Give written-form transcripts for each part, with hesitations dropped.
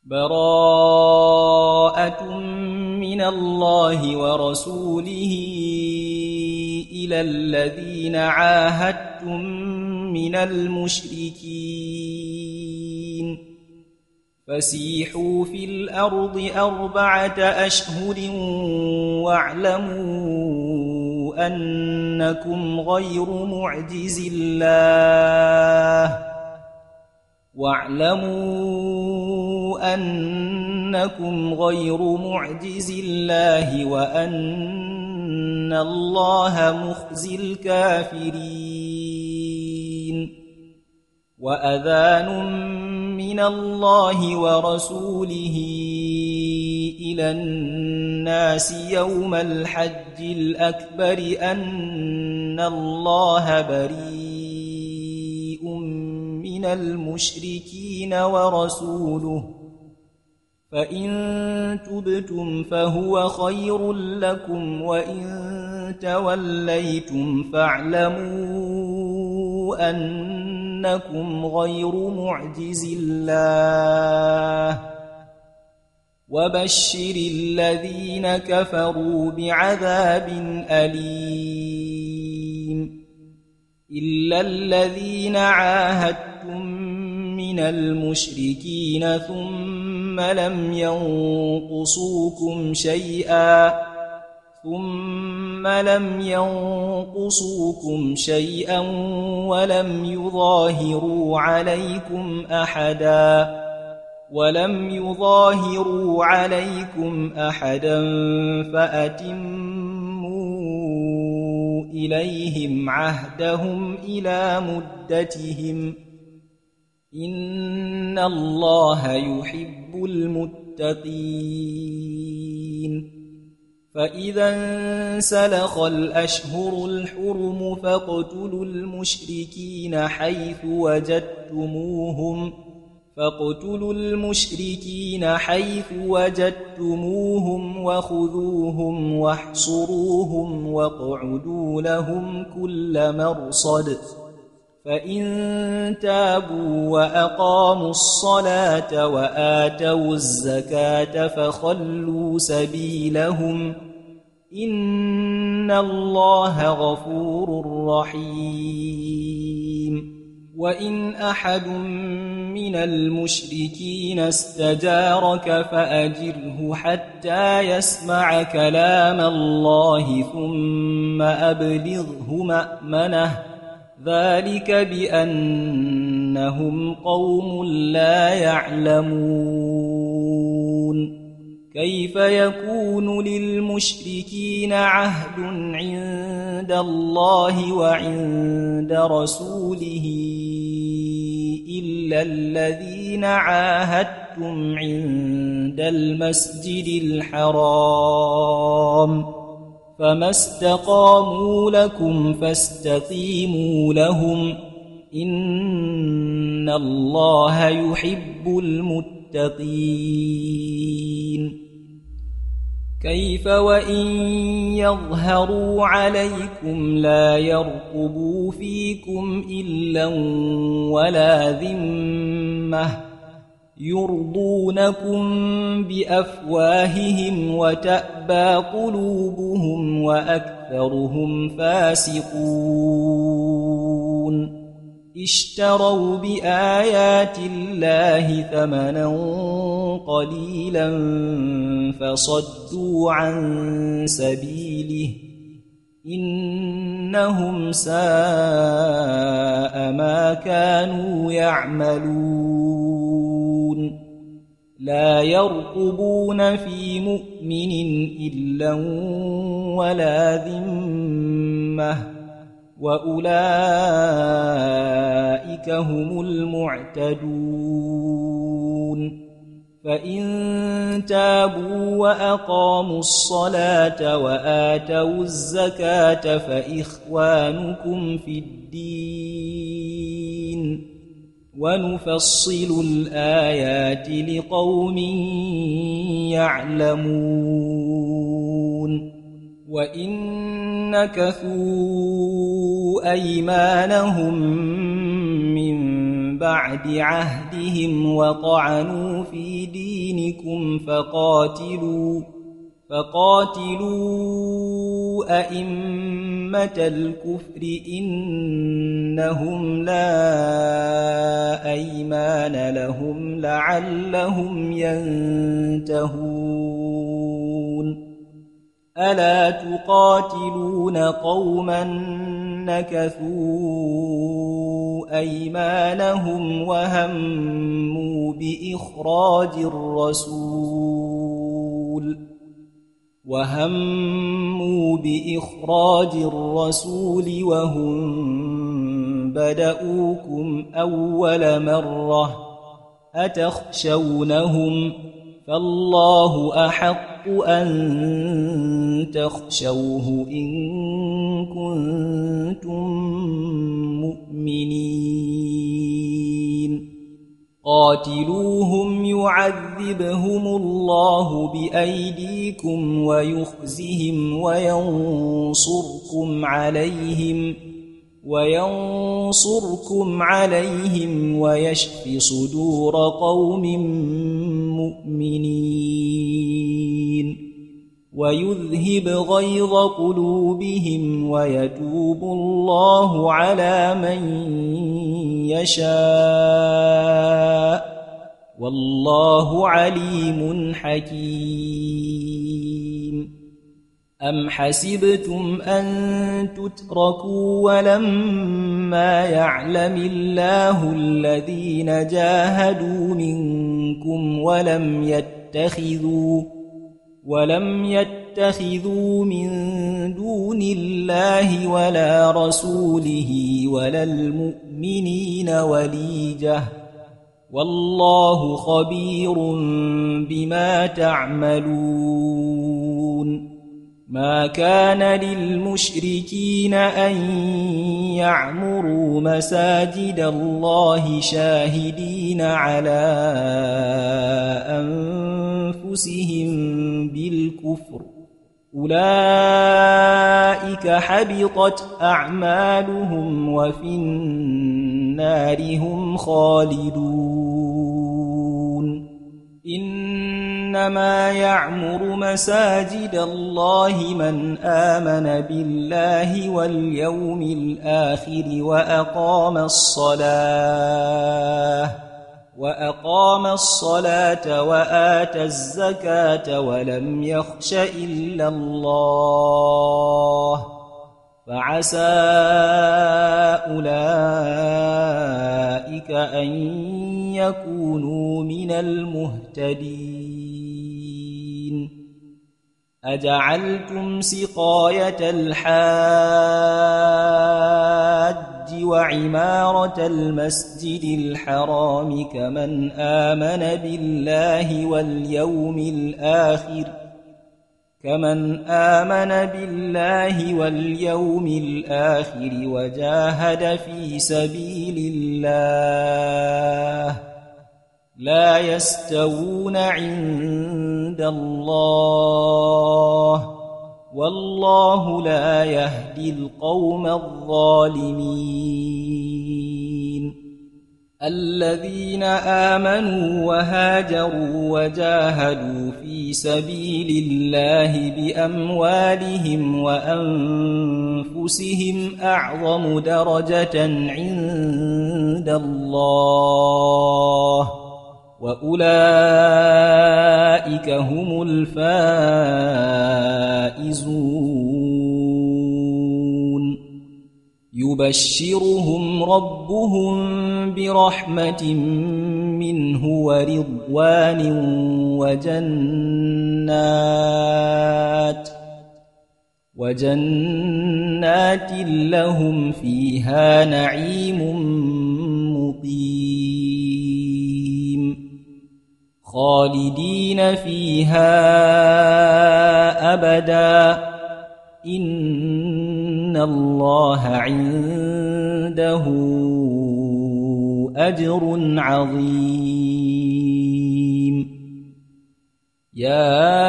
براءة من الله ورسوله إلى الذين عاهدتم من المشركين فسيحوا في الأرض 4 أشهر واعلموا أنكم غير معجز الله وأن الله مخزي الكافرين وأذان من الله ورسوله إلى الناس يوم الحج الأكبر أن الله بريء من المشركين ورسوله فإن تبتم فهو خير لكم وإن توليتم فاعلموا أنكم غير معجز الله وبشر الذين كفروا بعذاب أليم إلا الذين عاهدتم من المشركين ثم لم ينقصوكم شيئا ولم يظاهروا عليكم أحدا فأتموا إليهم عهدهم إلى مدتهم إن الله يحب المتقين فإذا انسلخ الأشهر الحرم فاقتلوا المشركين حيث وجدتموهم وخذوهم واحصروهم واقعدوا لهم كل مرصد فإن تابوا وأقاموا الصلاة وآتوا الزكاة فخلوا سبيلهم إن الله غفور رحيم وإن أحد من المشركين استجارك فأجره حتى يسمع كلام الله ثم أبلغه مأمنه ذلك بأنهم قوم لا يعلمون كيف يكون للمشركين عهد عند الله وعند رسوله إلا الذين عاهدتم عند المسجد الحرام فما استقاموا لكم فاستقيموا لهم إن الله يحب المتقين كيف وإن يظهروا عليكم لا يرقبوا فيكم إلا ولا ذمة يرضونكم بأفواههم وتأبى قلوبهم وأكثرهم فاسقون اشتروا بآيات الله ثمنا قليلا فصدوا عن سبيله إنهم ساء ما كانوا يعملون لا يرقبون في مؤمن إلا ولا ذمة وأولئك هم المعتدون فإن تابوا وأقاموا الصلاة وآتوا الزكاة فإخوانكم في الدين ونفصل الآيات لقوم يعلمون وإن نكثوا أيمانهم من بعد عهدهم وطعنوا في دينكم فقاتلوا أئمة الكفر إنهم لا أيمان لهم لعلهم ينتهون ألا تقاتلون قوما نكثوا أيمانهم وهموا بإخراج الرسول وهم بدؤوكم أول مرة أتخشونهم فالله أحق أن تخشوه إن كنتم مؤمنين قاتلوهم يعذبهم الله بأيديكم ويخزهم وينصركم عليهم ويشف صدور قوم مؤمنين ويذهب غيظ قلوبهم ويتوب الله على من يشاء والله عليم حكيم أم حسبتم أن تتركوا ولما يعلم الله الذين جاهدوا منكم ولم يتخذوا من دون الله ولا رسوله ولا المؤمنين وليجة والله خبير بما تعملون ما كان للمشركين أن يعمروا مساجد الله شاهدين على أنفسهم بالكفر أولئك حبطت أعمالهم وفي النار هم خالدون إنما يعمر مساجد الله من آمن بالله واليوم الآخر وأقام الصلاة وآتى الزكاة ولم يخش إلا الله فعسى أولئك أن يكونوا من المهتدين أجعلتم سقاية الحاج وعمارة المسجد الحرام كمن آمن بالله واليوم الآخر وجاهد في سبيل الله لا يستوون عند الله والله لا يهدي القوم الظالمين الذين آمنوا وهاجروا وجاهدوا في سبيل الله بأموالهم وأنفسهم أعظم درجة عند الله وأولئك هم الفائزون يبشرهم ربهم برحمة منه ورضوان وجنات لهم فيها نعيم مقيم خالدين فيها أبدا إن الله عنده أجر عظيم يا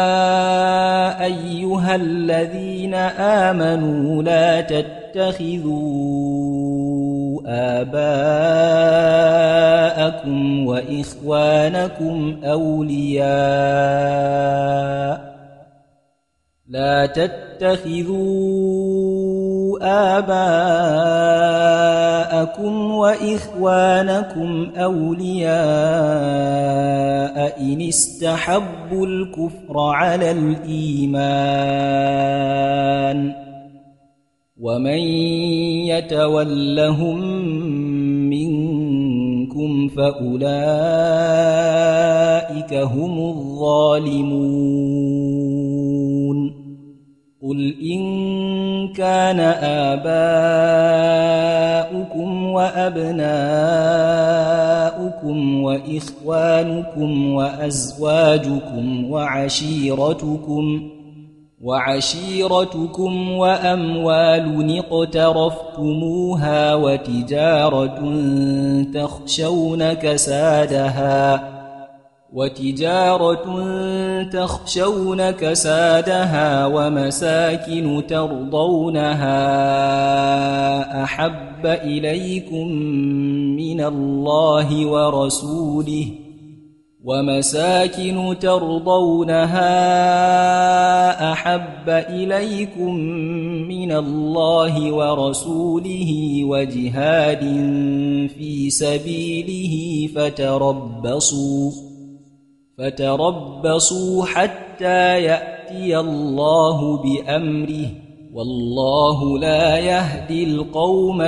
أيها الذين آمنوا لا تتخذوا آباءكم وإخوانكم أولياء لا تتخذوا آباءكم وإخوانكم أولياء إن استحبوا الكفر على الإيمان ومن يتولهم منكم فأولئك هم الظالمون قل إن كان آباؤكم وأبناؤكم وإخوانكم وأزواجكم وعشيرتكم وأموال اقترفتموها وتجارة تخشون كسادها ومساكن ترضونها أحب إليكم من الله ورسوله وجهاد في سبيله فتربصوا حتى يأتي الله بأمره والله لا يهدي القوم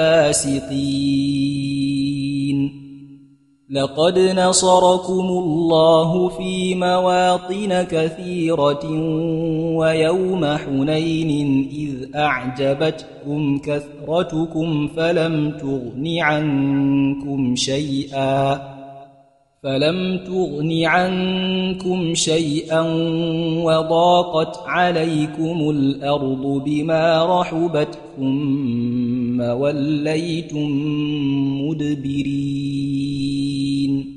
الفاسقين لقد نصركم الله في مواطن كثيرة ويوم حنين إذ أعجبتكم كثرتكم فلم تغن عنكم شيئا وضاقت عليكم الأرض بما رحبت ثم وليتم مدبرين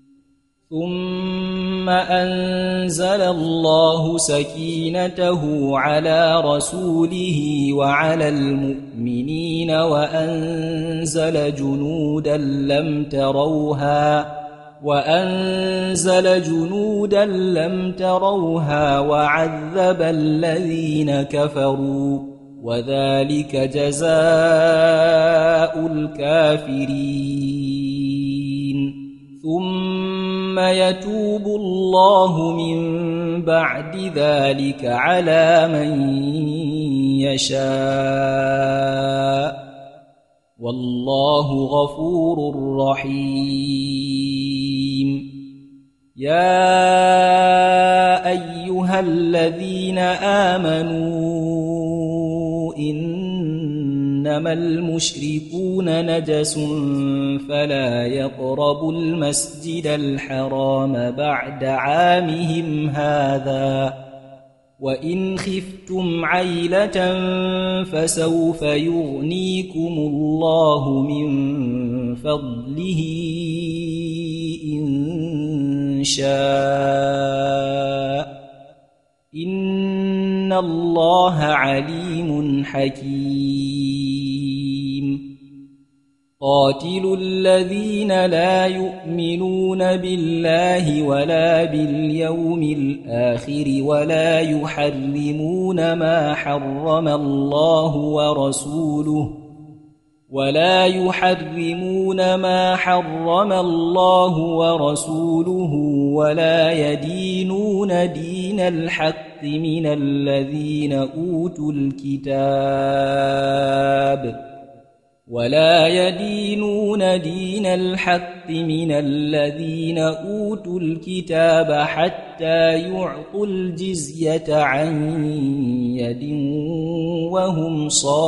ثم أنزل الله سكينته على رسوله وعلى المؤمنين وأنزل جنودا لم تروها وعذب الذين كفروا وذلك جزاء الكافرين ثم يتوب الله من بعد ذلك على من يشاء والله غفور رحيم يا أيها الذين آمنوا إنما المشركون نجس فلا يقربوا المسجد الحرام بعد عامهم هذا وإن خفتم عيلة فسوف يغنيكم الله من فضله إن شاء إن الله عليم حكيم قاتلوا الذين لا يؤمنون بالله ولا باليوم الآخر ولا يحرمون ما حرم الله ورسوله ولا يدينون دين الحق من الذين أوتوا الكتاب حتى يعطوا الجزية عن يد وهم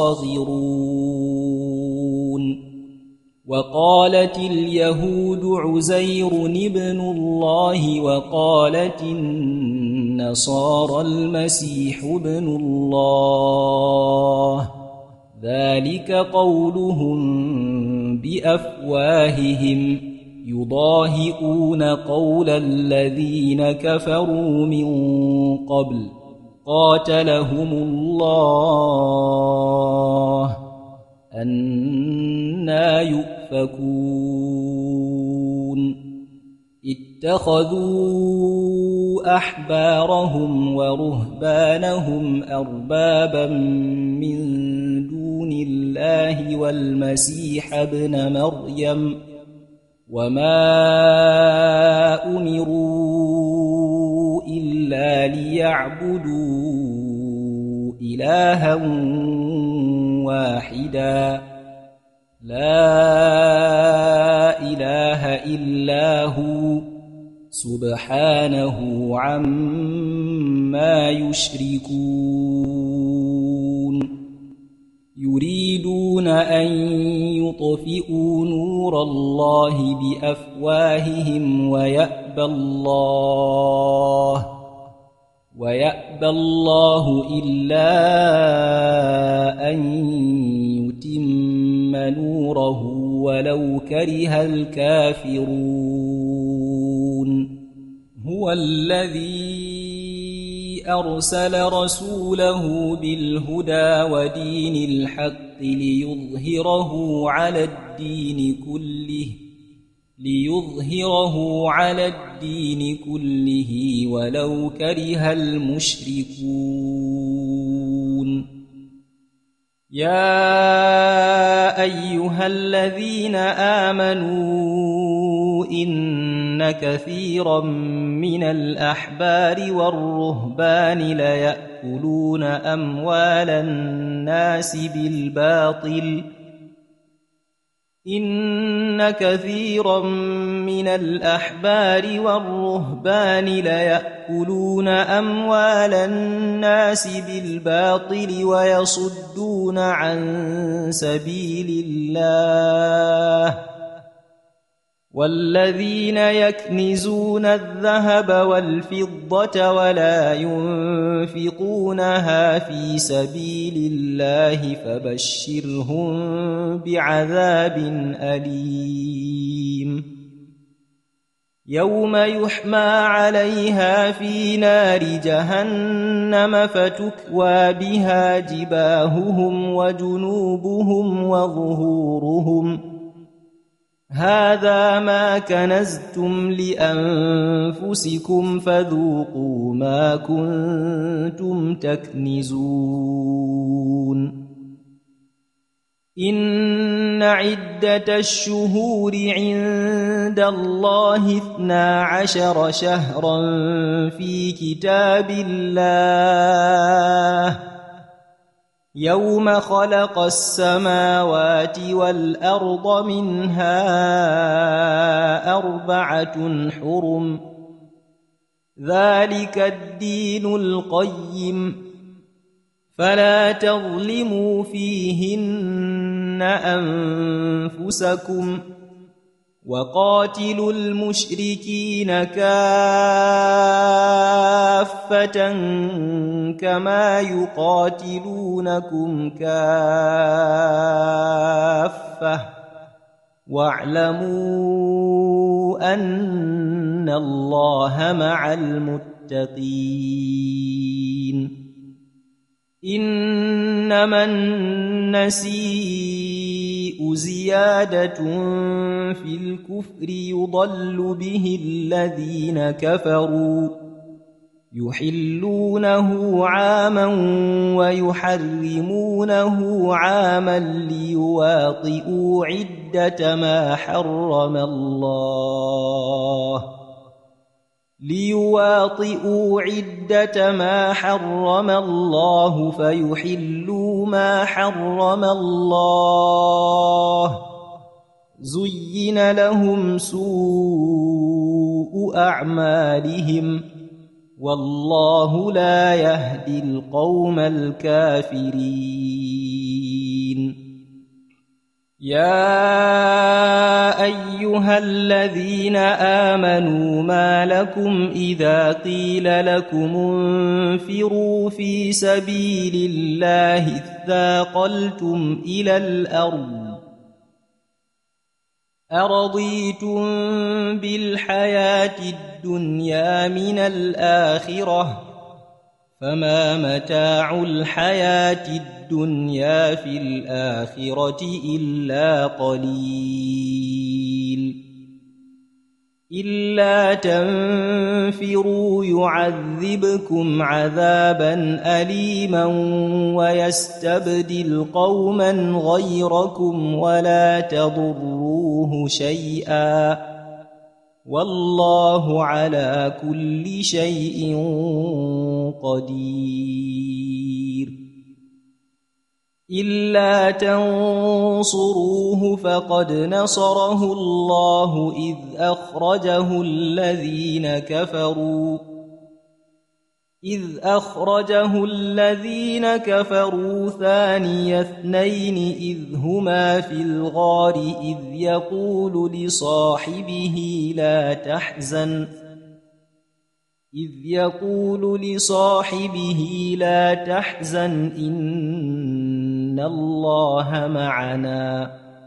صاغرون وقالت اليهود عزير ابن الله وقالت النصارى المسيح ابن الله ذلك قولهم بأفواههم يضاهئون قول الذين كفروا من قبل قاتلهم الله أَنَّىٰ يُؤْفَكُونَ اتَّخَذُوا أَحْبَارَهُمْ وَرُهْبَانَهُمْ أَرْبَابًا مِّن دُونِ اللَّهِ وَالْمَسِيحَ ابْنَ مَرْيَمَ وَمَا أُمِرُوا إِلَّا لِيَعْبُدُوا إِلَٰهًا وَاحِدًا لَا إِلَٰهَ إِلَّا هُوَ سُبْحَانَهُ عَمَّا يُشْرِكُونَ يُرِيدُونَ أَن يُطْفِئُوا نُورَ اللَّهِ بِأَفْوَاهِهِمْ وَيَأْبَى اللَّهُ إِلَّا أَن يُتِمَّ نُورَهُ وَلَوْ كَرِهَ الْكَافِرُونَ هُوَ الَّذِي أَرْسَلَ رَسُولَهُ بِالْهُدَىٰ وَدِينِ الْحَقِّ لِيُظْهِرَهُ عَلَى الدِّينِ كُلِّهِ وَلَوْ كَرِهَ الْمُشْرِكُونَ يَا أَيُّهَا الَّذِينَ آمَنُوا إِنَّ كَثِيرًا مِّنَ الْأَحْبَارِ وَالرُّهْبَانِ لَيَأْكُلُونَ أَمْوَالَ النَّاسِ بِالْبَاطِلِ إِنَّ كَثِيرًا مِّنَ الْأَحْبَارِ وَالرُّهْبَانِ لَيَأْكُلُونَ أَمْوَالَ النَّاسِ بِالْبَاطِلِ وَيَصُدُّونَ عَن سَبِيلِ اللَّهِ وَالَّذِينَ يَكْنِزُونَ الذَّهَبَ وَالْفِضَّةَ وَلَا يُنفِقُونَهَا فِي سَبِيلِ اللَّهِ فَبَشِّرْهُم بِعَذَابٍ أَلِيمٍ يَوْمَ يُحْمَىٰ عَلَيْهَا فِي نَارِ جَهَنَّمَ فَتُكْوَىٰ بِهَا جِبَاهُهُمْ وَجُنُوبُهُمْ وَظُهُورُهُمْ هَٰذَا مَا كَنَزْتُمْ لِأَنفُسِكُمْ فَذُوقُوا مَا كُنتُمْ تَكْنِزُونَ إِنَّ عِدَّةَ الشُّهُورِ عِندَ اللَّهِ 12 شَهْرًا فِي كِتَابِ اللَّهِ يَوْمَ خَلَقَ السَّمَاوَاتِ وَالْأَرْضَ مِنْهَا 4 حُرُمٌ ذَلِكَ الدِّينُ الْقَيِّمُ فَلَا تَظْلِمُوا فِيهِنَّ أَنفُسَكُمْ وَقَاتِلُوا الْمُشْرِكِينَ كَافَّةً كَمَا يُقَاتِلُونَكُمْ كَافَّةً وَاعْلَمُوا أَنَّ اللَّهَ مَعَ الْمُتَّقِينَ إِنَّمَا النَّسِيءُ زِيَادَةٌ فِي الْكُفْرِ يُضَلُّ بِهِ الَّذِينَ كَفَرُوا يُحِلُّونَهُ عَامًا وَيُحَرِّمُونَهُ عَامًا لِيُوَاطِئُوا عِدَّةَ مَا حَرَّمَ اللَّهُ فَيُحِلُّوا مَا حَرَّمَ اللَّهُ زُيِّنَ لَهُمْ سُوءُ أَعْمَالِهِمْ وَاللَّهُ لَا يَهْدِي الْقَوْمَ الْكَافِرِينَ يَا أَيُّهَا الَّذِينَ آمَنُوا مَا لَكُمْ إِذَا قِيلَ لَكُمُ انفِرُوا فِي سَبِيلِ اللَّهِ اثَّاقَلْتُمْ إِلَى الْأَرْضِ أَرَضِيتُم بِالْحَيَاةِ الدُّنْيَا مِنَ الْآخِرَةِ فَمَا مَتَاعُ الْحَيَاةِ الدُّنْيَا الدنيا في الآخرة إلا قليل إلا تنفروا يعذبكم عذابا أليما ويستبدل قوما غيركم ولا تضروه شيئا والله على كل شيء قدير إلا تنصروه فقد نصره الله إذ أخرجه الذين كفروا ثاني اثنين إذ هما في الغار إذ يقول لصاحبه لا تحزن إن الله معنا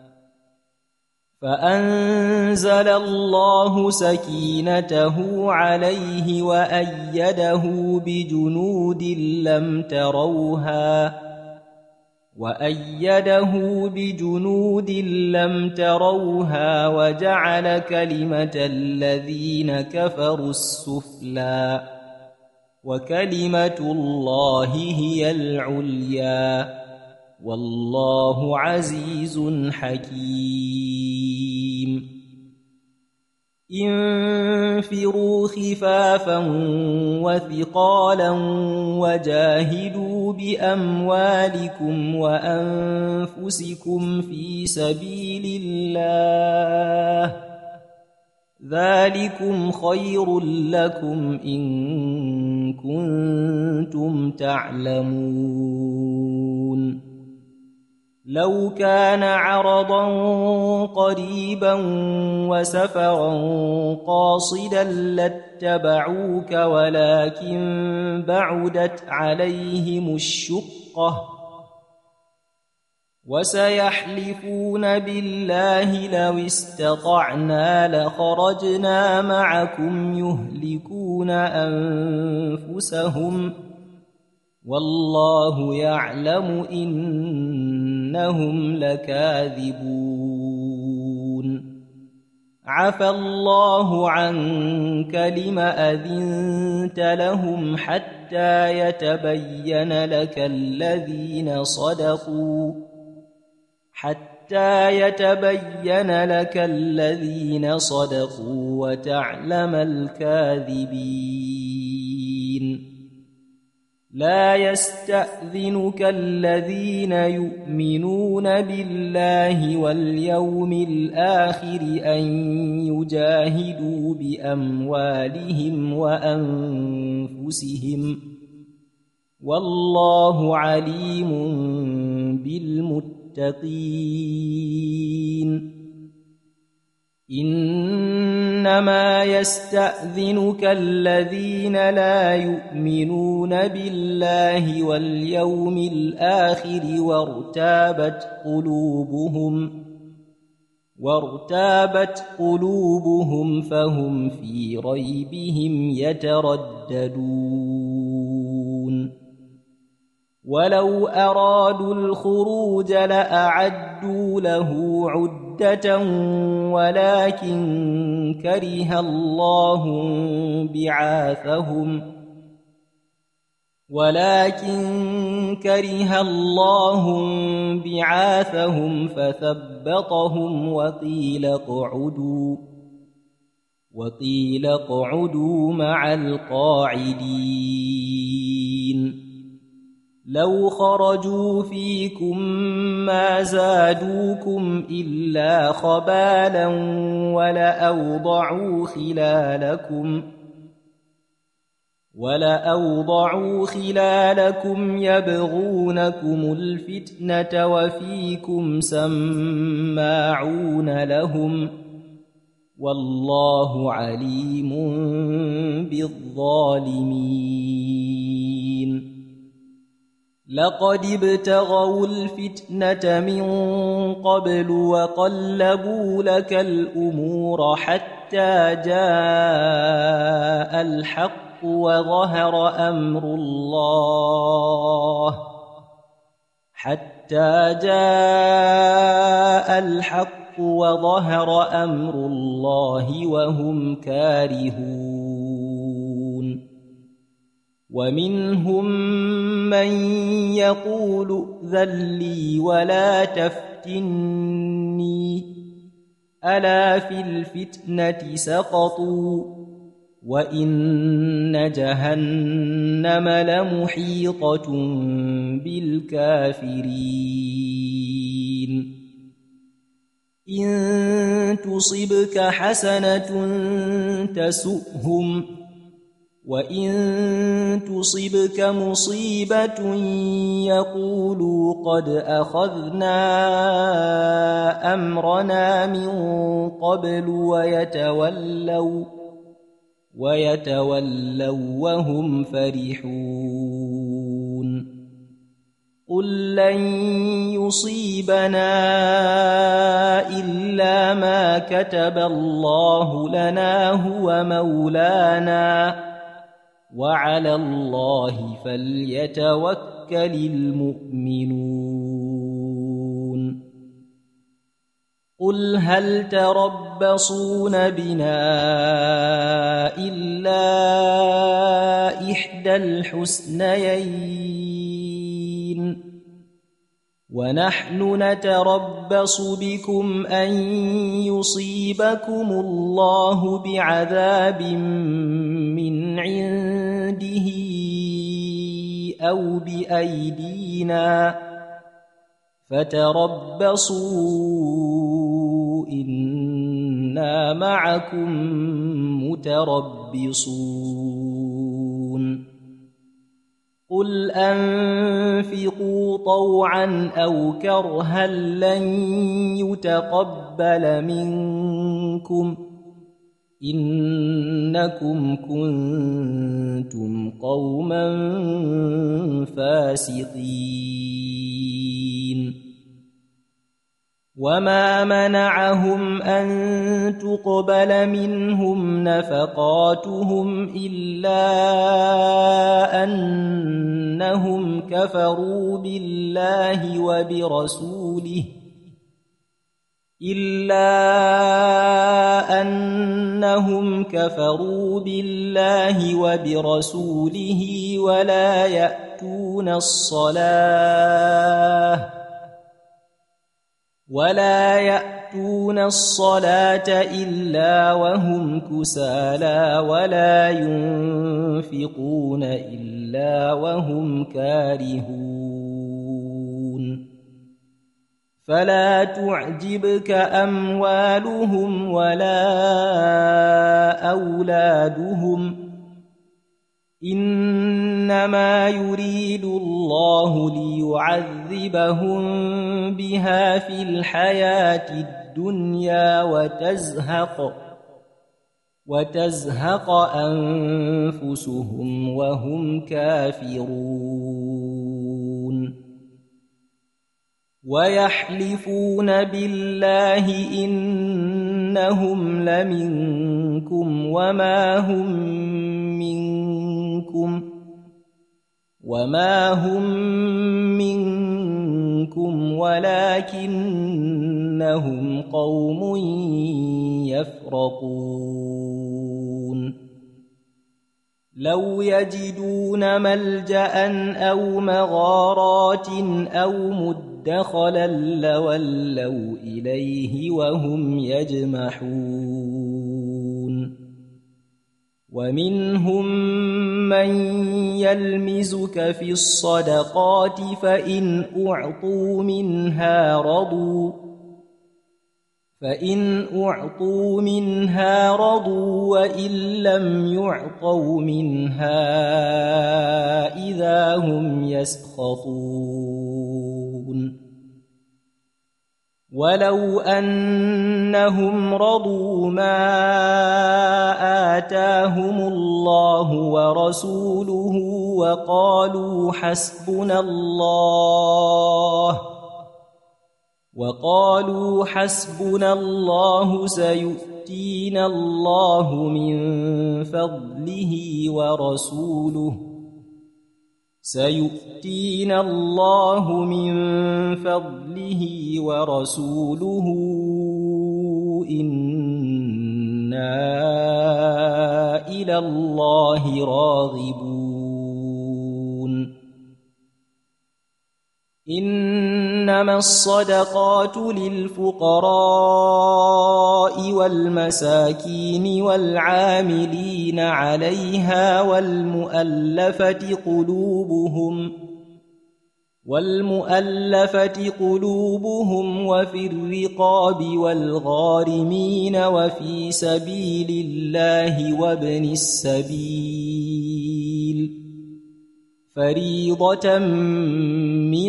فأنزل الله سكينته عليه وأيده بجنود لم تروها وجعل كلمة الذين كفروا السفلى وكلمة الله هي العليا والله عزيز حكيم انفروا خفافا وثقالا وجاهدوا بأموالكم وأنفسكم في سبيل الله ذلكم خير لكم إن كنتم تعلمون لو كان عرضا قريبا وسفرا قاصدا لاتبعوك ولكن بعدت عليهم الشقة وسيحلفون بالله لو استطعنا لخرجنا معكم يهلكون أنفسهم والله يعلم إنهم لكاذبون عفى الله عنك لم أذنت لهم حتى يتبين لك الذين صدقوا وتعلم الكاذبين لا يستأذنك الذين يؤمنون بالله واليوم الآخر أن يجاهدوا بأموالهم وأنفسهم والله عليم بالمتقين إنما يستأذنك الذين لا يؤمنون بالله واليوم الآخر وارتابت قلوبهم فهم في ريبهم يترددون ولو أرادوا الخروج لأعدوا له عدة ولكن كره الله بعاثهم فثبطهم وقيل اقعدوا مع القاعدين لو خرجوا فيكم ما زادوكم إلا خبالا ولأوضعوا خلالكم يبغونكم الفتنة وفيكم سماعون لهم والله عليم بالظالمين لقد ابتغوا الفتنة من قبل وقلبوا لك الأمور حتى جاء الحق وظهر حتى جاء الحق وظهر أمر الله وهم كارهون ومنهم من يقول ائذن لي ولا تفتني ألا في الفتنة سقطوا وإن جهنم لمحيطة بالكافرين إن تصبك حسنة تسؤهم وإن تصبك مصيبة يقولوا قد أخذنا أمرنا من قبل ويتولوا وهم فرحون قل لن يصيبنا إلا ما كتب الله لنا هو مولانا وعلى الله فليتوكل المؤمنون قل هل تربصون بنا إلا إحدى الحسنيين ونحن نتربص بكم أن يصيبكم الله بعذاب من عنده أو بأيدينا فتربصوا إنا معكم متربصون قل أنفقوا طوعا أو كرها لن يتقبل منكم إنكم كنتم قوما فاسقين وما منعهم أن تقبل منهم نفقاتهم إلا أنهم كفروا بالله وبرسوله ولا يأتون الصلاة إلا وهم كسالى ولا ينفقون إلا وهم كارهون فلا تعجبك أموالهم ولا أولادهم إنما يريد الله ليعذبهم بها في الحياة الدنيا وتزهق أنفسهم وهم كافرون ويحلفون بالله إنهم لمنكم وما هم منكم ولكنهم قوم يفرقون لو يجدون ملجأ أو مغارات أو مدخلا لولوا إليه وهم يجمحون ومنهم من يلمزك في الصدقات فإن أعطوا منها رضوا وإن لم يعطوا منها إذا هم يسخطون ولو أنهم رضوا ما آتاهم الله ورسوله وقالوا حسبنا الله سيؤتينا الله من فضله ورسوله سيؤتينا الله من فضله ورسوله إنا إلى الله راغبون إنما الصدقات للفقراء والمساكين والعاملين عليها والمؤلفة قلوبهم وفي الرقاب والغارمين وفي سبيل الله وابن السبيل فريضة من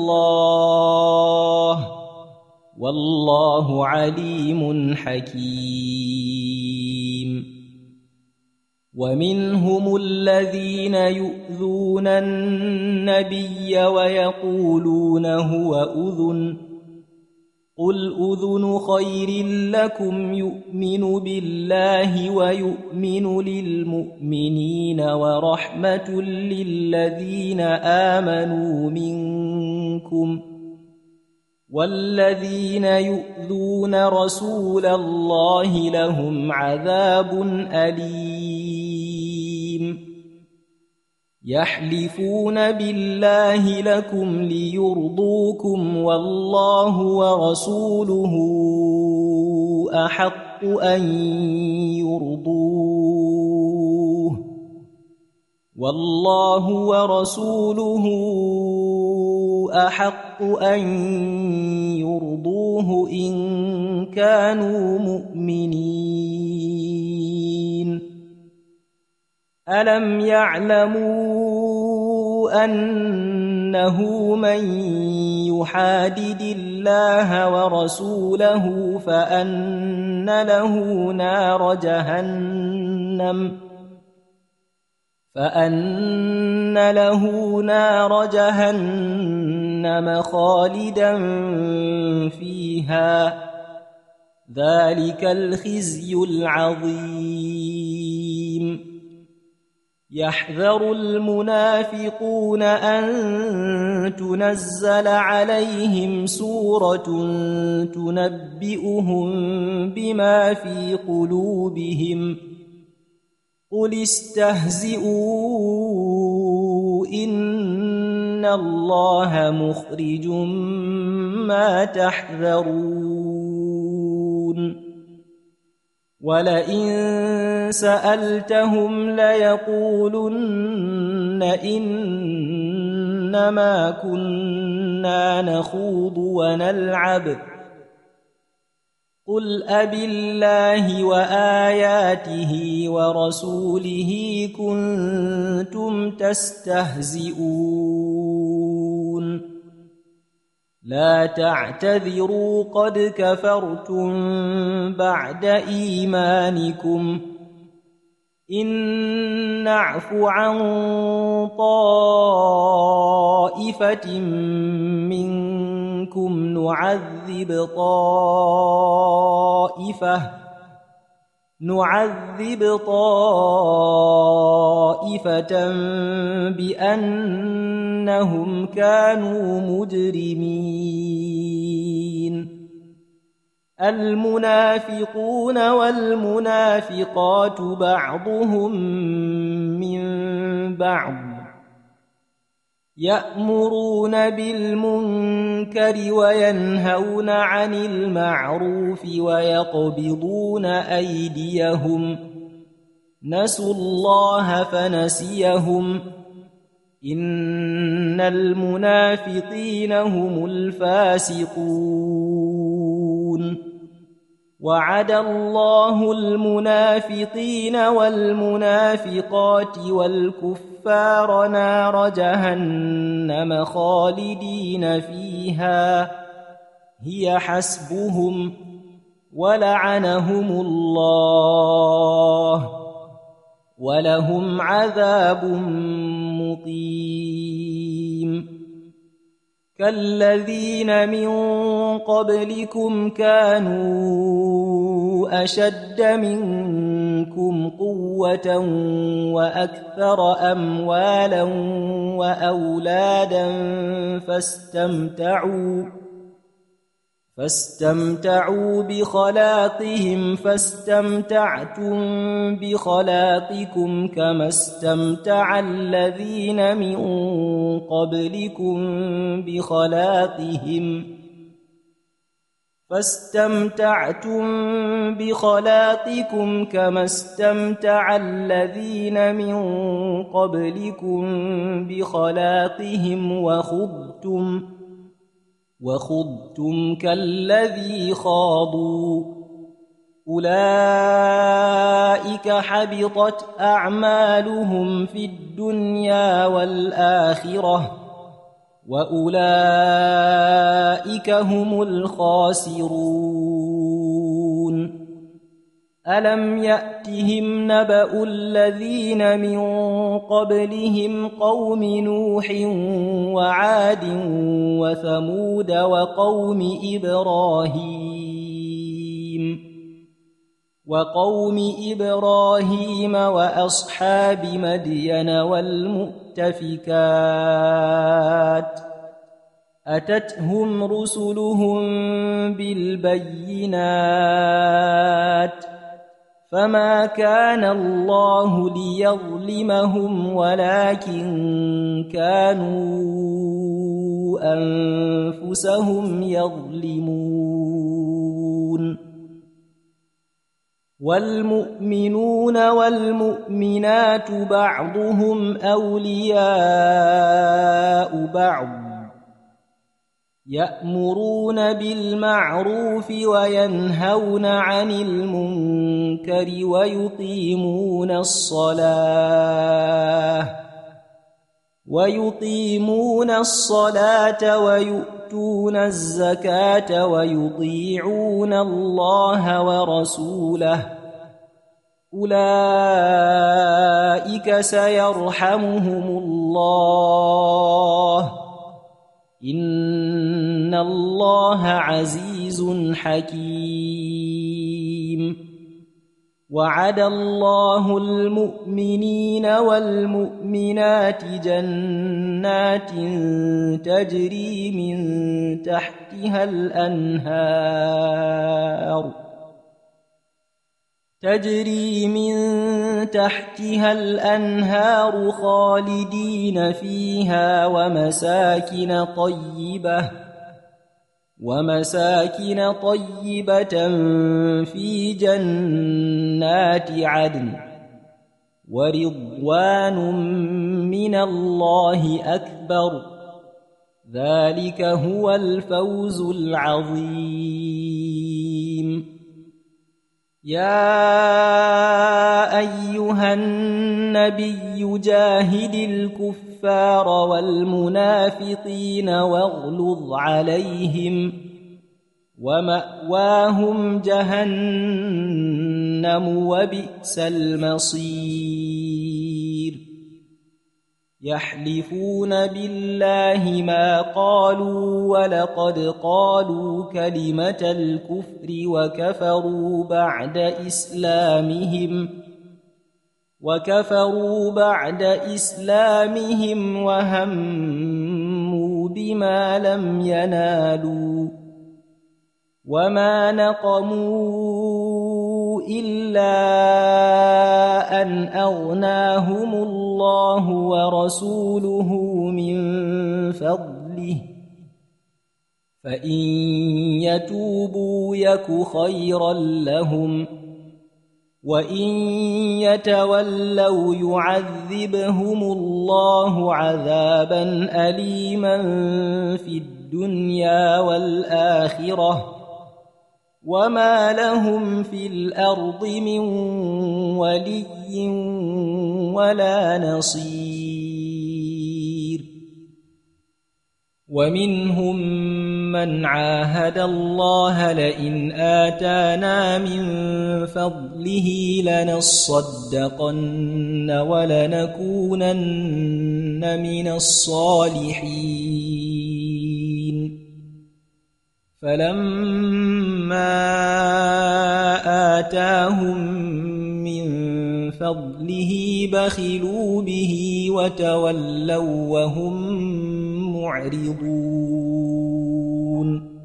الله والله عليم حكيم ومنهم الذين يؤذون النبي ويقولون هو أذن قل أذن خير لكم يؤمن بالله ويؤمن للمؤمنين ورحمة للذين آمنوا منكم والذين يؤذون رسول الله لهم عذاب أليم يحلفون بالله لكم ليرضوكم والله ورسوله أحق أن يرضوه إن كانوا مؤمنين ألم يعلموا أنه من يحادد الله ورسوله فأن له نار جهنم خالدا فيها ذلك الخزي العظيم يحذر المنافقون أن تنزل عليهم سورة تنبئهم بما في قلوبهم قل استهزئوا إن الله مخرج ما تحذرون ولئن سألتهم ليقولن إنما كنا نخوض ونلعب قل أبالله وآياته ورسوله كنتم تستهزئون لا تعتذروا قد كفرتم بعد إيمانكم إن نعف عن طائفة منكم نعذب طائفة بأنهم كانوا مجرمين المنافقون والمنافقات بعضهم من بعض يأمرون بالمنكر وينهون عن المعروف ويقبضون أيديهم نسوا الله فنسيهم إن المنافقين هم الفاسقون وعد الله المنافقين والمنافقات والكفار نار جهنم خالدين فيها هي حسبهم ولعنهم الله ولهم عذاب مقيم كالذين من قبلكم كانوا أشد منكم قوة وأكثر أموالا وأولادا فاستمتعوا بخلاقهم فاستمتعتم بخلاقكم كما استمتع الذين من قبلكم بخلاقهم وخضتم كالذي خاضوا أولئك حبطت أعمالهم في الدنيا والآخرة وأولئك هم الخاسرون ألم يأتهم نبأ الذين من قبلهم قوم نوح وعاد وثمود وقوم إبراهيم وأصحاب مدين والمؤتفكات أتتهم رسلهم بالبينات فما كان الله ليظلمهم ولكن كانوا أنفسهم يظلمون والمؤمنون والمؤمنات بعضهم أولياء بعض يأمرون بالمعروف وينهون عن المنكر ويقيمون الصلاة ويؤتون الزكاة ويطيعون الله ورسوله أولئك سيرحمهم الله إن الله عزيز حكيم وعد الله المؤمنين والمؤمنات جنات تجري من تحتها الأنهار خالدين فيها ومساكن طيبة في جنات عدن ورضوان من الله أكبر ذلك هو الفوز العظيم يا أيها النبي جاهد الكفار والمنافقين واغلظ عليهم ومأواهم جهنم وبئس المصير يحلفون بالله ما قالوا ولقد قالوا كلمة الكفر وكفروا بعد إسلامهم وهموا بما لم ينالوا وما نقموا إلا أن أغناهم الله ورسوله من فضله فإن يتوبوا يك خيرا لهم وإن يتولوا يعذبهم الله عذابا أليما في الدنيا والآخرة وما لهم في الأرض من ولي ولا نصير ومنهم من عاهد الله لئن آتانا من فضله لنصدقن ولنكونن من الصالحين فلما آتاهم من فضله بخلوا به وتولوا وهم معرضون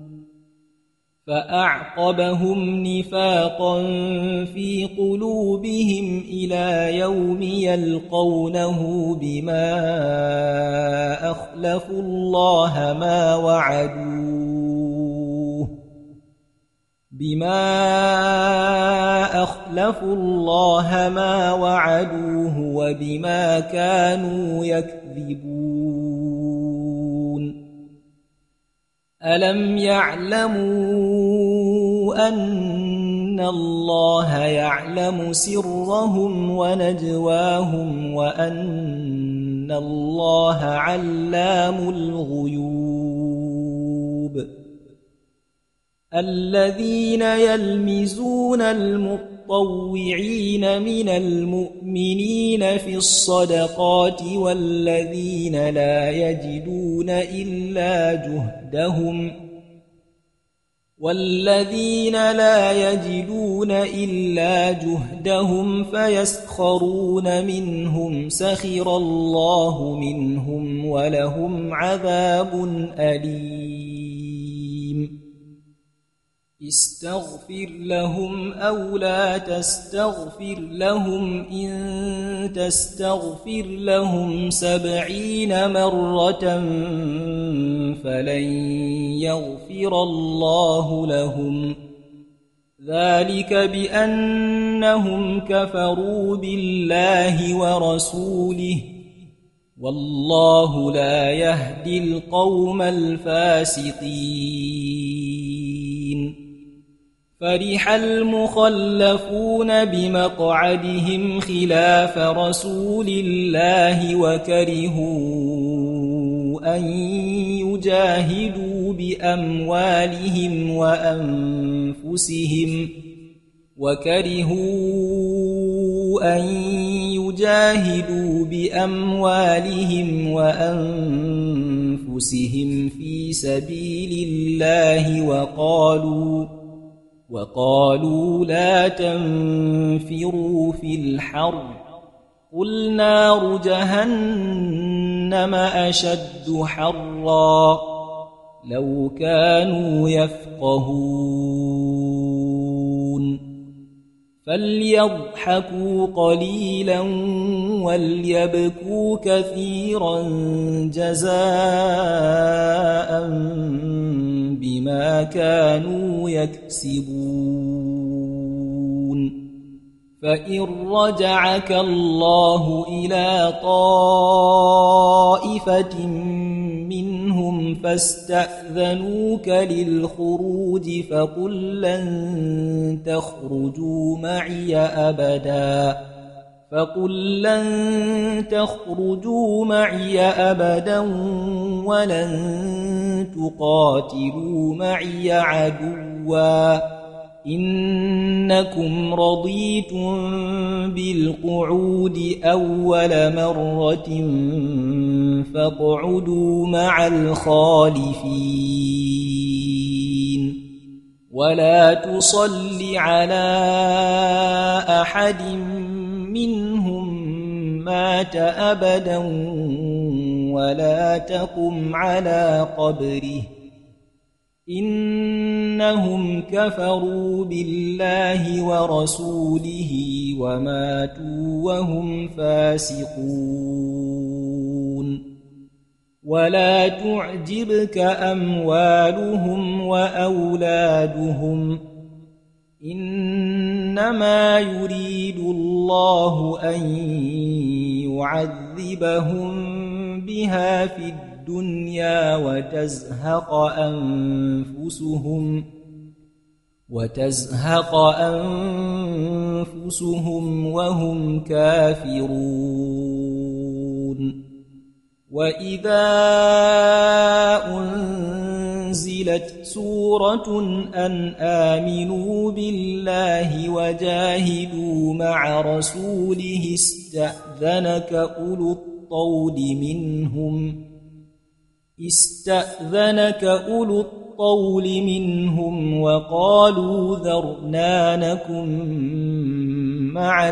فأعقبهم نفاقا في قلوبهم إلى يوم يلقونه بما أخلفوا الله ما وعدوه وبما كانوا يكذبون ألم يعلموا أن الله يعلم سرهم ونجواهم وأن الله علام الغيوب الذين يلمزون المطوعين من المؤمنين في الصدقات والذين لا يجدون إلا جهدهم فيسخرون منهم سخر الله منهم ولهم عذاب أليم استغفر لهم أو لا تستغفر لهم إن تستغفر لهم 70 مرة فلن يغفر الله لهم ذلك بأنهم كفروا بالله ورسوله والله لا يهدي القوم الفاسقين فرح المخلفون بمقعدهم خلاف رسول الله وكرهوا أن يجاهدوا بأموالهم وأنفسهم في سبيل الله وقالوا لا تنفروا في الحر قل نار جهنم أشد حرا لو كانوا يفقهون فليضحكوا قليلا وليبكوا كثيرا جزاء بما كانوا يكسبون فإن رجعك الله إلى طائفة منهم فاستأذنوك للخروج فقل لن تخرجوا معي أبدا ولن تقاتلوا معي عدوا إنكم رضيتم بالقعود أول مرة فاقعدوا مع الخالفين ولا تصل على أحد منهم مات أبدا ولا تقم على قبره إنهم كفروا بالله ورسوله وماتوا وهم فاسقون ولا تعجبك أموالهم وأولادهم إنما يريد الله أن يعذبهم بها في الدنيا وتزهق أنفسهم وهم كافرون وإذا أنزلت سورة أن آمنوا بالله وجاهدوا مع رسوله استأذنك أولو القول منهم وقالوا ذرنا نكن مع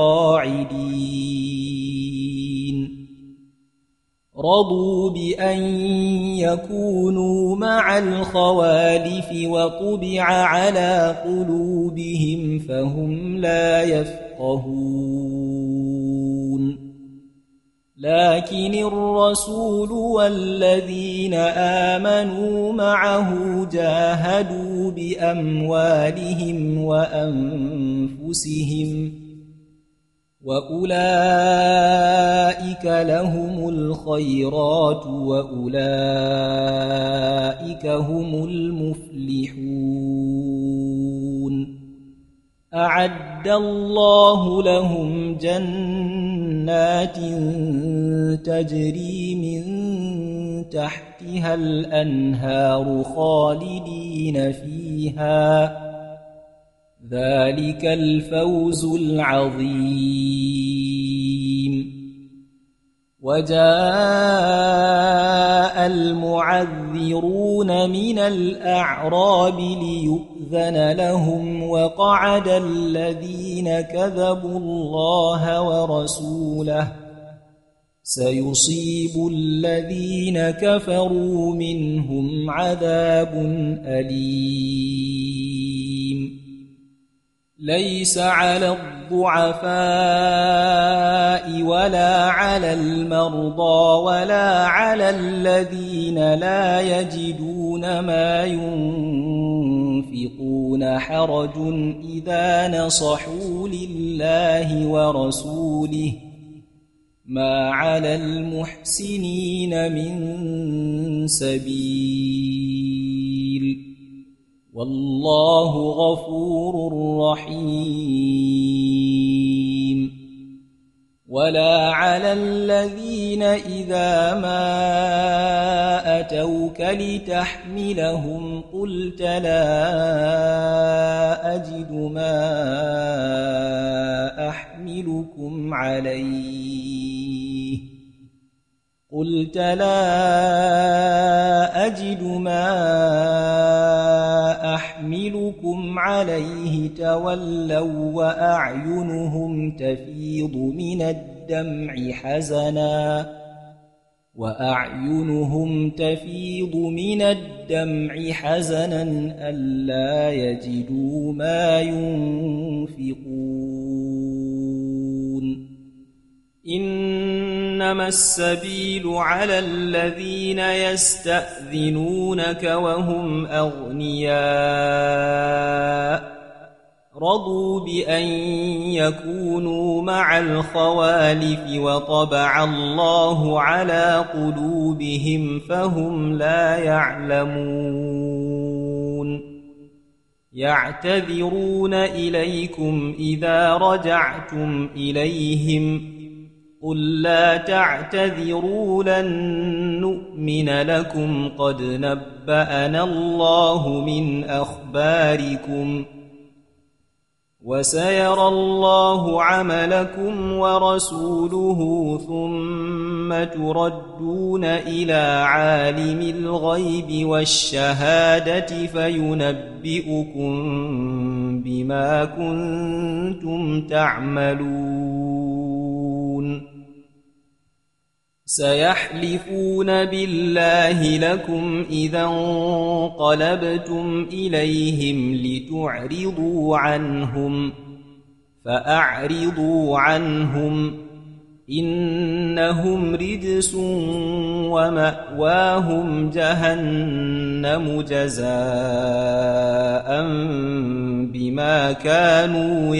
القاعدين رضوا بأن يكونوا مع الخوالف وطبع على قلوبهم فهم لا يفقهون لكن الرسول والذين آمنوا معه جاهدوا بأموالهم وأنفسهم وأولئك لهم الخيرات وأولئك هم المفلحون أعد الله لهم جنات تجري من تحتها الأنهار خالدين فيها ذلك الفوز العظيم وجاء المعذرون من الأعراب ليؤذن لهم وقعد الذين كذبوا الله ورسوله سيصيب الذين كفروا منهم عذاب أليم ليس على الضعفاء ولا على المرضى ولا على الذين لا يجدون ما ينفقون حرج إذا نصحوا لله ورسوله ما على المحسنين من سبيل والله غفور رحيم ولا على الذين إذا ما أتوك لتحملهم قلت لا أجد ما أحملكم عليه قلت لا أجد ما أحملكم عليه تولوا وأعينهم تفيض من الدمع حزنا ألا يجدوا ما ينفقون إنما السبيل على الذين يستأذنونك وهم أغنياء رضوا بأن يكونوا مع الخوالف وطبع الله على قلوبهم فهم لا يعلمون يعتذرون إليكم إذا رجعتم إليهم قل لا تعتذروا لن نؤمن لكم قد نبأنا الله من أخباركم وسيرى الله عملكم ورسوله ثم تردون إلى عالم الغيب والشهادة فينبئكم بما كنتم تعملون سيحلفون بالله لكم إذا انقلبتم إليهم لتعرضوا عنهم فأعرضوا عنهم إنهم رجس ومأواهم جهنم جزاء بما كانوا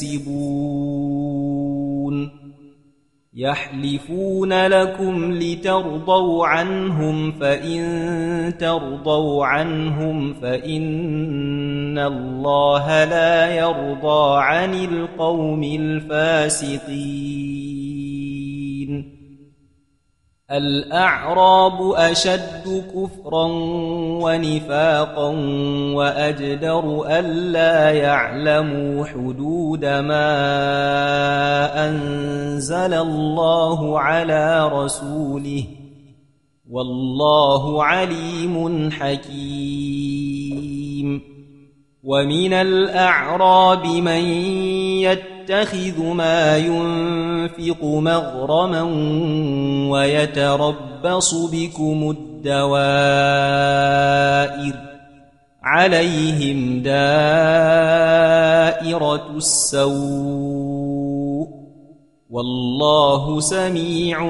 يكسبون يحلفون لكم لترضوا عنهم فإن ترضوا عنهم فإن الله لا يرضى عن القوم الفاسقين الأعراب أشد كفرا ونفاقا وأجدر ألا يعلموا حدود ما أنزل الله على رسوله والله عليم حكيم ومن الأعراب من يتخذ ما ينفق مغرما ويتربص بكم الدوائر عليهم دائرة السوء والله سميع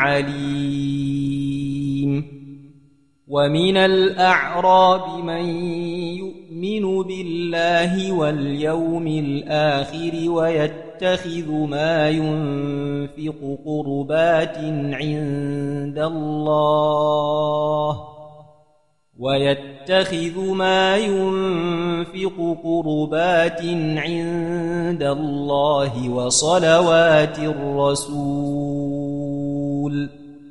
عليم ومن الأعراب من يؤمن بالله واليوم الآخر ويتخذ ما ينفق قربات عند الله وصلوات الرسول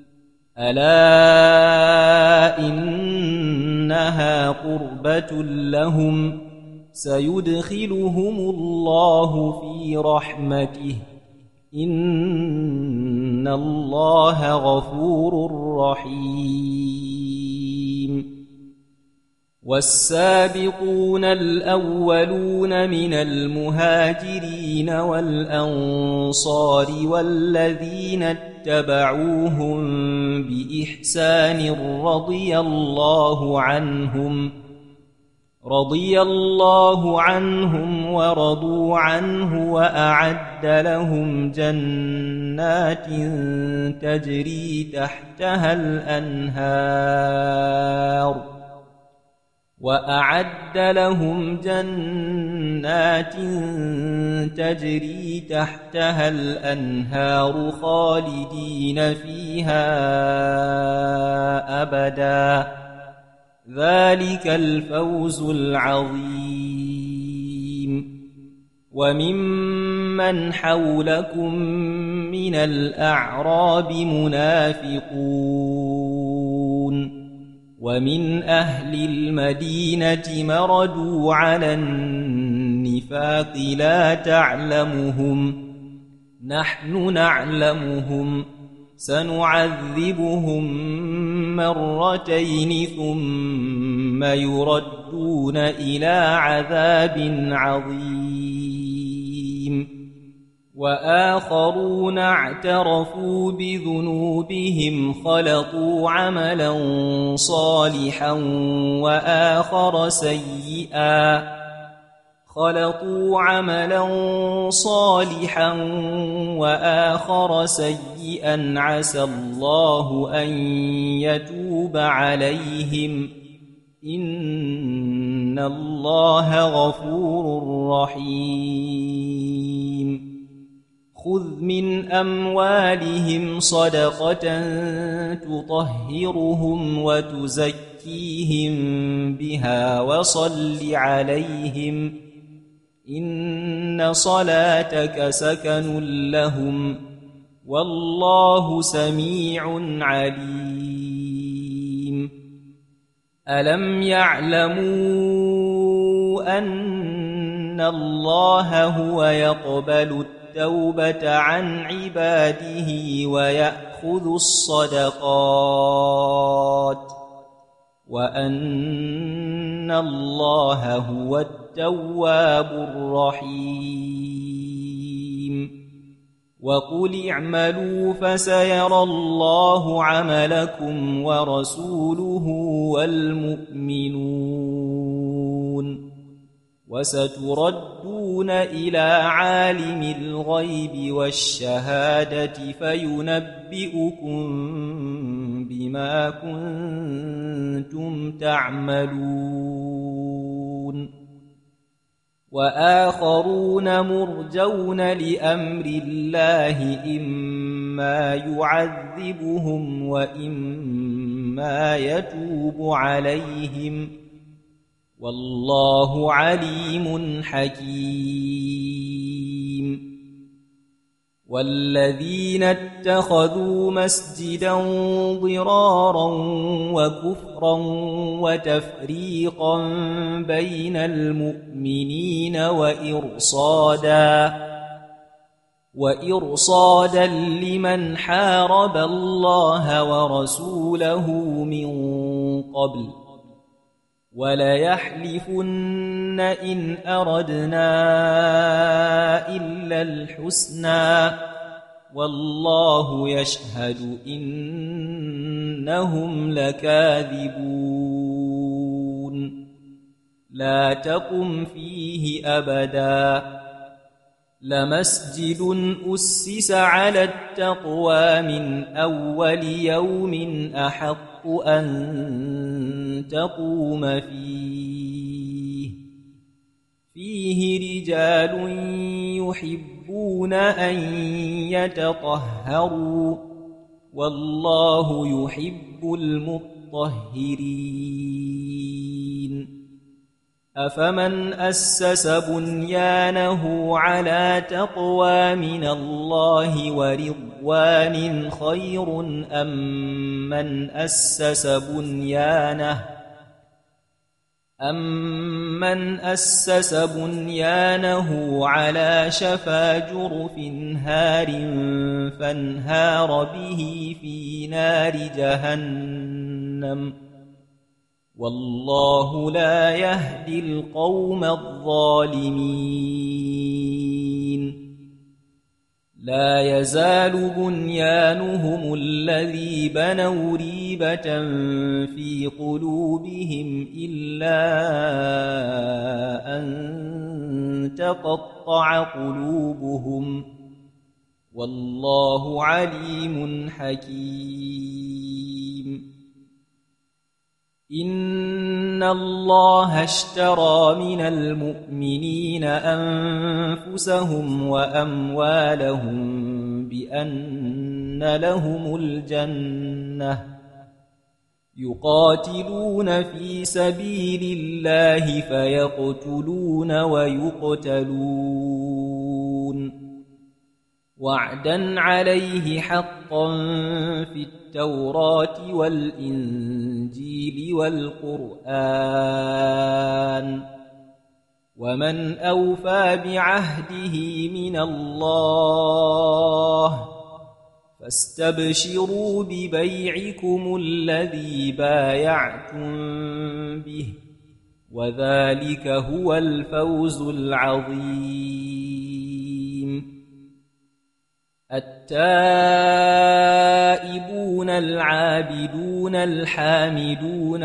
ألا إنها قربة لهم سيدخلهم الله في رحمته إن الله غفور رحيم والسابقون الأولون من المهاجرين والأنصار والذين اتبعوهم بإحسان رضي الله عنهم ورضوا عنه وأعد لهم جنات تجري تحتها الأنهار خالدين فيها أبدا ذلك الفوز العظيم وممن حولكم من الأعراب منافقون ومن أهل المدينة مردوا على النفاق لا تعلمهم نحن نعلمهم سنعذبهم مرتين ثم يردون إلى عذاب عظيم وآخرون اعترفوا بذنوبهم خلطوا عملا صالحا وآخر سيئا عسى الله أن يتوب عليهم إن الله غفور رحيم خذ من أموالهم صدقة تطهرهم وتزكيهم بها وصل عليهم إن صلاتك سكن لهم والله سميع عليم ألم يعلموا أن الله هو يقبل التوبة عن عباده ويأخذ الصدقات وأن الله هو التواب الرحيم وقل اعملوا فسيرى الله عملكم ورسوله والمؤمنون وستردون إلى عالم الغيب والشهادة فينبئكم بما كنتم تعملون وآخرون مرجون لأمر الله إما يعذبهم وإما يتوب عليهم والله عليم حكيم والذين اتخذوا مسجدا ضرارا وكفرا وتفريقا بين المؤمنين وإرصادا لمن حارب الله ورسوله من قبل وليحلفن إن أردنا إلا الحسنى والله يشهد إنهم لكاذبون لا تقم فيه أبدا لمسجد أسس على التقوى من أول يوم أحق أن تقوم فيه رجال يحبون أن يتطهروا والله يحب المطهرين أفمن أسس بنيانه على تقوى من الله ورضوان خير أم من أسس بنيانه على شفا جرف هار فانهار به في نار جهنم والله لا يهدي القوم الظالمين لا يزال بنيانهم الذي بنوا ريبة في قلوبهم إلا أن تقطع قلوبهم والله عليم حكيم إن الله اشترى من المؤمنين أنفسهم وأموالهم بأن لهم الجنة يقاتلون في سبيل الله فيقتلون ويقتلون وعدا عليه حقا في التوراة والإنجيل والقرآن ومن أوفى بعهده من الله فاستبشروا ببيعكم الذي بايعتم به وذلك هو الفوز العظيم التائبون العابدون الحامدون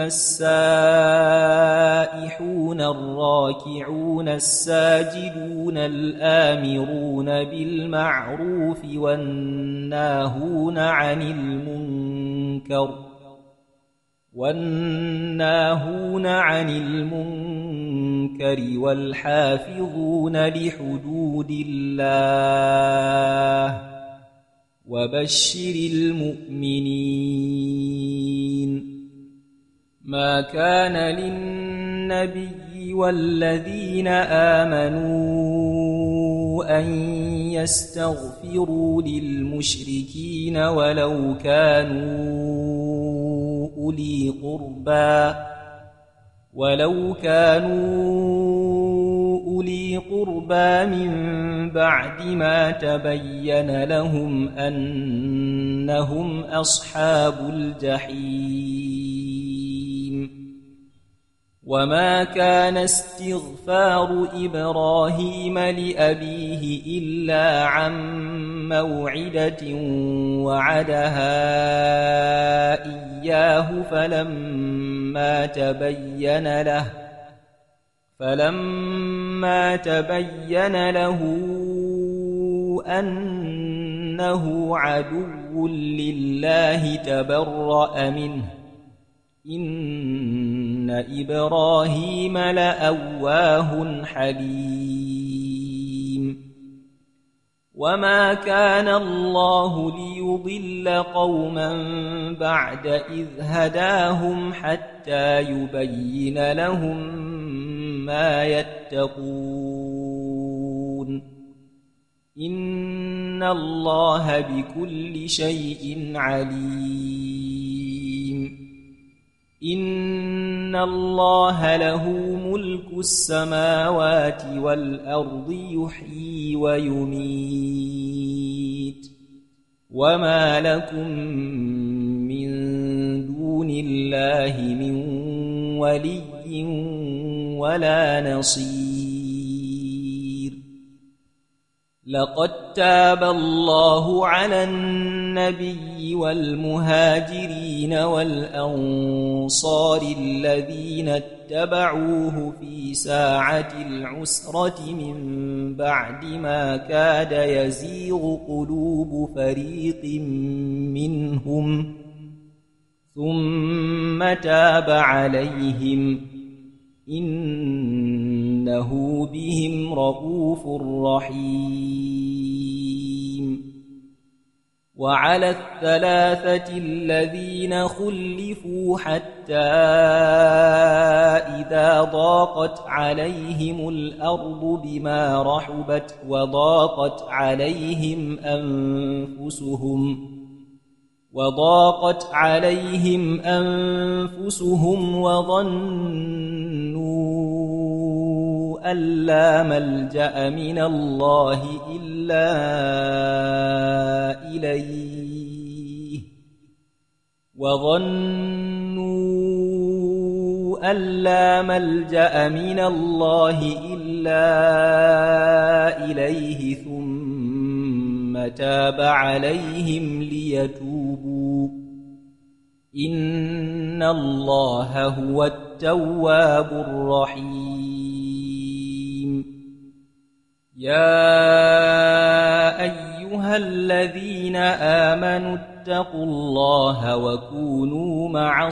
السائحون الراكعون الساجدون الآمرون بالمعروف والناهون عن المنكر والحافظون لحدود الله وبشر المؤمنين ما كان للنبي والذين آمنوا أن يستغفروا للمشركين ولو كانوا أولي قربى من بعد ما تبين لهم أنهم أصحاب الجحيم وما كان استغفار إبراهيم لأبيه إلا عن موعدة وعدها إياه فلما تبين له أنه عدو لله تبرأ منه إن إبراهيم لأواه حليم وما كان الله ليضل قوما بعد إذ هداهم حتى يبين لهم ما يتقون إن الله بكل شيء عليم إن الله له ملك السماوات والأرض يحيي ويميت وما لكم من دون الله من ولي ولي ولا نصير. لقد تاب الله على النبي والمهاجرين والأنصار الذين اتبعوه في ساعة العسرة من بعد ما كاد يزيغ قلوب فريق منهم ثم تاب عليهم إنه بهم رءوف رحيم. وعلى الثلاثة الذين خلفوا حتى إذا ضاقت عليهم الأرض بما رحبت وضاقت عليهم أنفسهم وظنوا أن لا ملجأ من الله إلا إليه ثم تاب عليهم ليتوبوا إن الله هو التواب الرحيم. يا أيها الذين آمنوا اتقوا الله وكونوا مع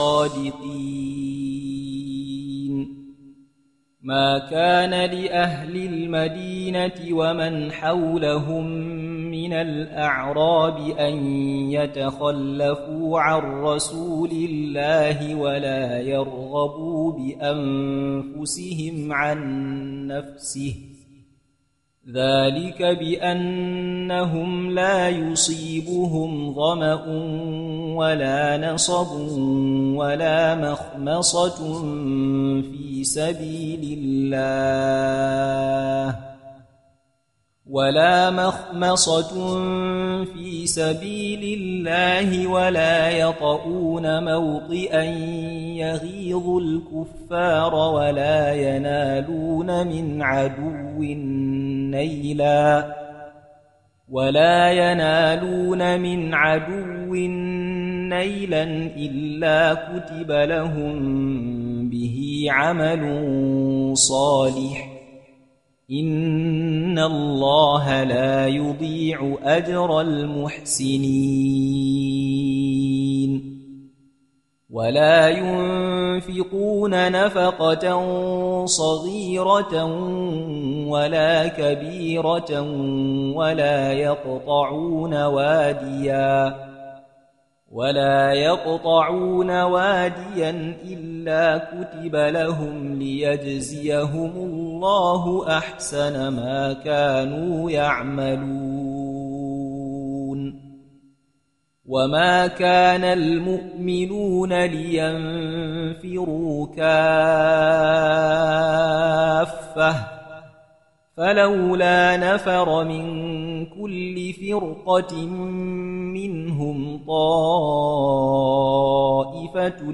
الصادقين. ما كان لأهل المدينة ومن حولهم من الأعراب أن يتخلفوا عن رسول الله ولا يرغبوا بأنفسهم عن نفسه ذلك بأنهم لا يصيبهم ظمأ ولا نصب ولا مخمصة في سبيل الله ولا يطؤون موطئا يغيظ الكفار ولا ينالون من عدو نيلا إلا كتب لهم به عمل صالح إن الله لا يضيع أجر المحسنين. ولا ينفقون نفقة صغيرة ولا كبيرة ولا يقطعون واديا إلا كتب لهم ليجزيهم الله أحسن ما كانوا يعملون. وما كان المؤمنون لينفروا كافة فلولا نفر من كل فرقة منهم طائفة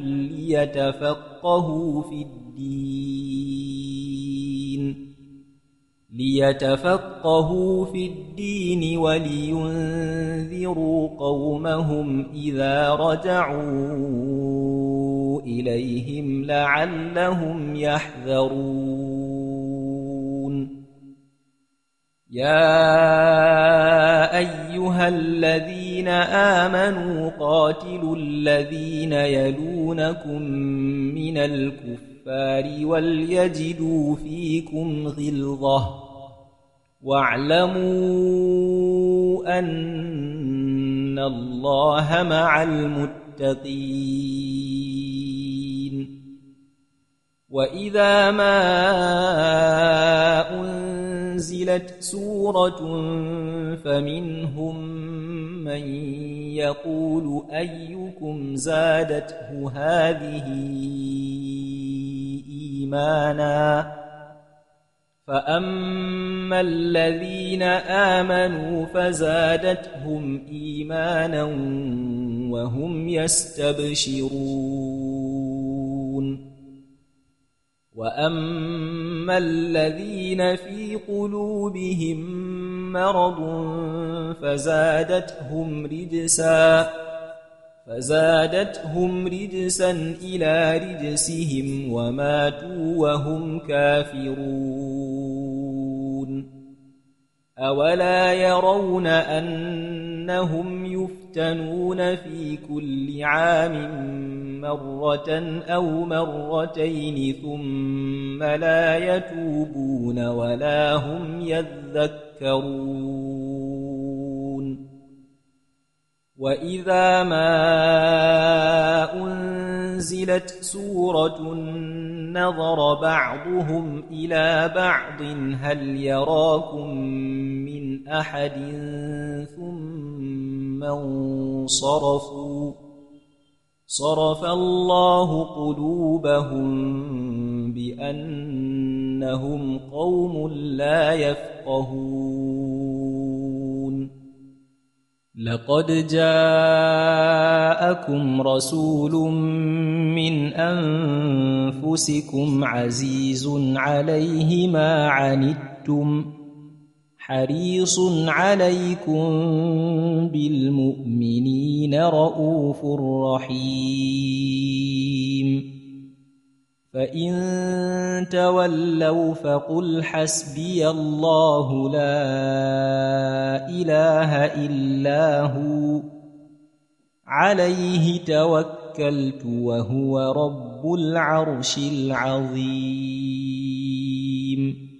ليتفقهوا في الدين ولينذروا قومهم إذا رجعوا إليهم لعلهم يحذرون. يا أيها الذين آمنوا قاتلوا الذين يلونكم من الكفار وليجدوا فيكم غلظة واعلموا أن الله مع المتقين. وإذا ما أنزلت سورة فمنهم من يقول أيكم زادته هذه إيمانا فأما الذين آمنوا فزادتهم إيمانا وهم يستبشرون. وأما الذين في قلوبهم مرض فزادتهم رجسا إلى رجسهم وماتوا وهم كافرون أولا يرون أنهم يفتنون في كل عام مرة أو مرتين ثم لا يتوبون ولا هم يذكرون وإذا ما أنزلت سورة نظر بعضهم إلى بعض هل يراكم من أحد ثم انصرفوا صرف الله قلوبهم بأنهم قوم لا يفقهون لقد جاءكم رسول من أنفسكم عزيز عليه ما عنتم حريص عليكم بالمؤمنين رؤوف رحيم فإن تولوا فقل حسبي الله لا إله إلا هو عليه توكلت وهو رب العرش العظيم